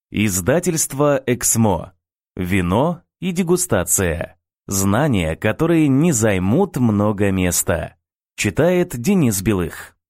Издательство «Эксмо». Вино и дегустация. Знания, которые не займут много места. Читает Денис Белых.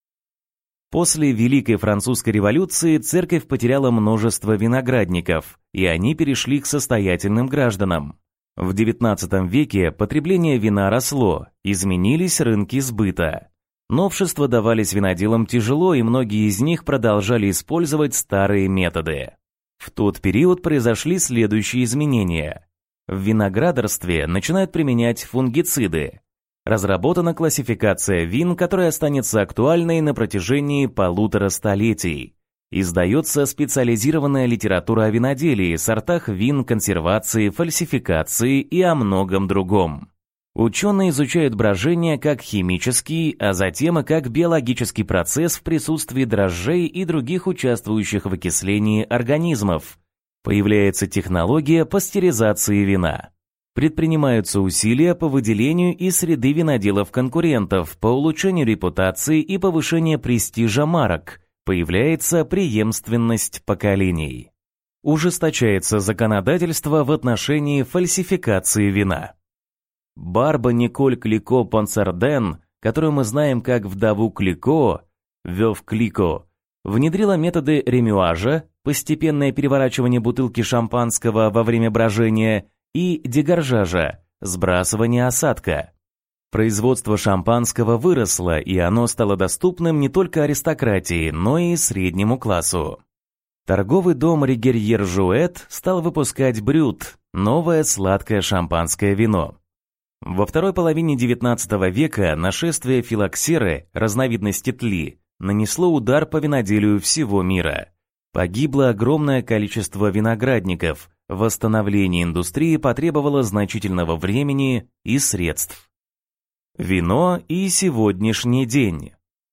После Великой Французской революции церковь потеряла множество виноградников, и они перешли к состоятельным гражданам. В XIX веке потребление вина росло, изменились рынки сбыта. Новшества давались виноделам тяжело, и многие из них продолжали использовать старые методы. В тот период произошли следующие изменения. В виноградарстве начинают применять фунгициды. Разработана классификация вин, которая останется актуальной на протяжении 1,5 столетий. Издается специализированная литература о виноделии, сортах вин, консервации, фальсификации и о многом другом. Ученые изучают брожение как химический, а затем и как биологический процесс в присутствии дрожжей и других участвующих в окислении организмов. Появляется технология пастеризации вина. Предпринимаются усилия по выделению из среды виноделов-конкурентов, по улучшению репутации и повышению престижа марок. Появляется преемственность поколений. Ужесточается законодательство в отношении фальсификации вина. Барба Николь Клико Пансарден, которую мы знаем как вдову Клико, Вёв Клико, внедрила методы ремюажа, постепенное переворачивание бутылки шампанского во время брожения, и дегоржажа, сбрасывание осадка. Производство шампанского выросло, и оно стало доступным не только аристократии, но и среднему классу. Торговый дом Ригерьер-Жуэт стал выпускать Брют, новое сладкое шампанское вино. Во второй половине XIX века нашествие филоксеры, разновидности тли, нанесло удар по виноделию всего мира. Погибло огромное количество виноградников, восстановление индустрии потребовало значительного времени и средств. Вино и сегодняшний день.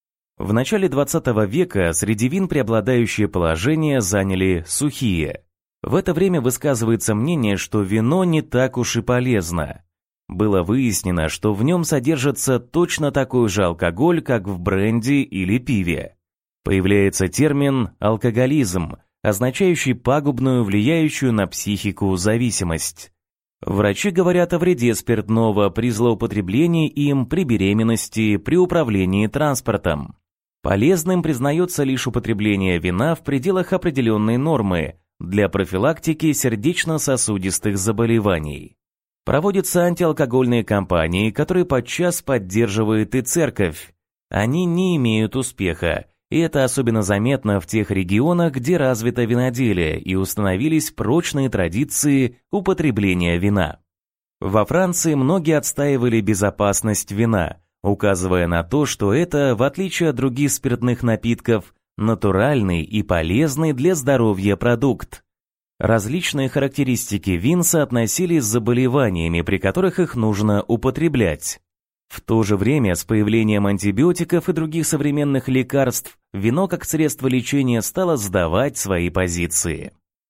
В начале XX века среди вин преобладающее положение заняли сухие. В это время высказывается мнение, что вино не так уж и полезно. Было выяснено, что в нем содержится точно такой же алкоголь, как в бренди или пиве. Появляется термин «алкоголизм», означающий пагубную, влияющую на психику зависимость. Врачи говорят о вреде спиртного при злоупотреблении им при беременности, при управлении транспортом. Полезным признается лишь употребление вина в пределах определенной нормы для профилактики сердечно-сосудистых заболеваний. Проводятся антиалкогольные кампании, которые подчас поддерживает и церковь. Они не имеют успеха, и это особенно заметно в тех регионах, где развито виноделие и установились прочные традиции употребления вина. Во Франции многие отстаивали безопасность вина, указывая на то, что это, в отличие от других спиртных напитков, натуральный и полезный для здоровья продукт. Различные характеристики вин соотносились с заболеваниями, при которых их нужно употреблять. В то же время с появлением антибиотиков и других современных лекарств вино как средство лечения стало сдавать свои позиции.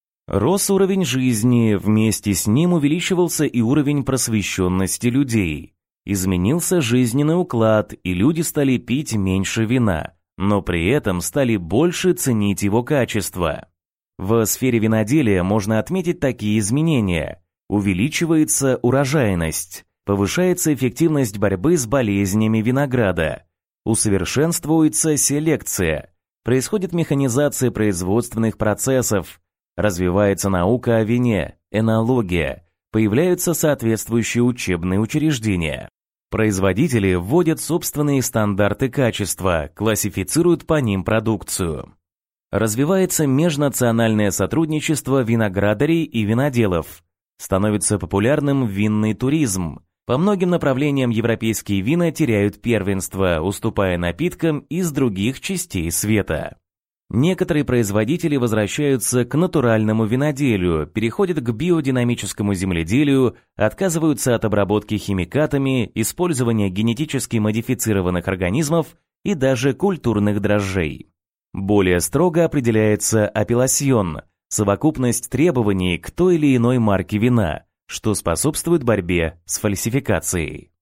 Рос уровень жизни, вместе с ним увеличивался и уровень просвещенности людей. Изменился жизненный уклад, и люди стали пить меньше вина, но при этом стали больше ценить его качество. В сфере виноделия можно отметить такие изменения. Увеличивается урожайность, повышается эффективность борьбы с болезнями винограда, усовершенствуется селекция, происходит механизация производственных процессов, развивается наука о вине, энология, появляются соответствующие учебные учреждения. Производители вводят собственные стандарты качества, классифицируют по ним продукцию. Развивается межнациональное сотрудничество виноградарей и виноделов. Становится популярным винный туризм. По многим направлениям европейские вина теряют первенство, уступая напиткам из других частей света. Некоторые производители возвращаются к натуральному виноделию, переходят к биодинамическому земледелию, отказываются от обработки химикатами, использования генетически модифицированных организмов и даже культурных дрожжей. Более строго определяется апелласьон – совокупность требований к той или иной марке вина, что способствует борьбе с фальсификацией.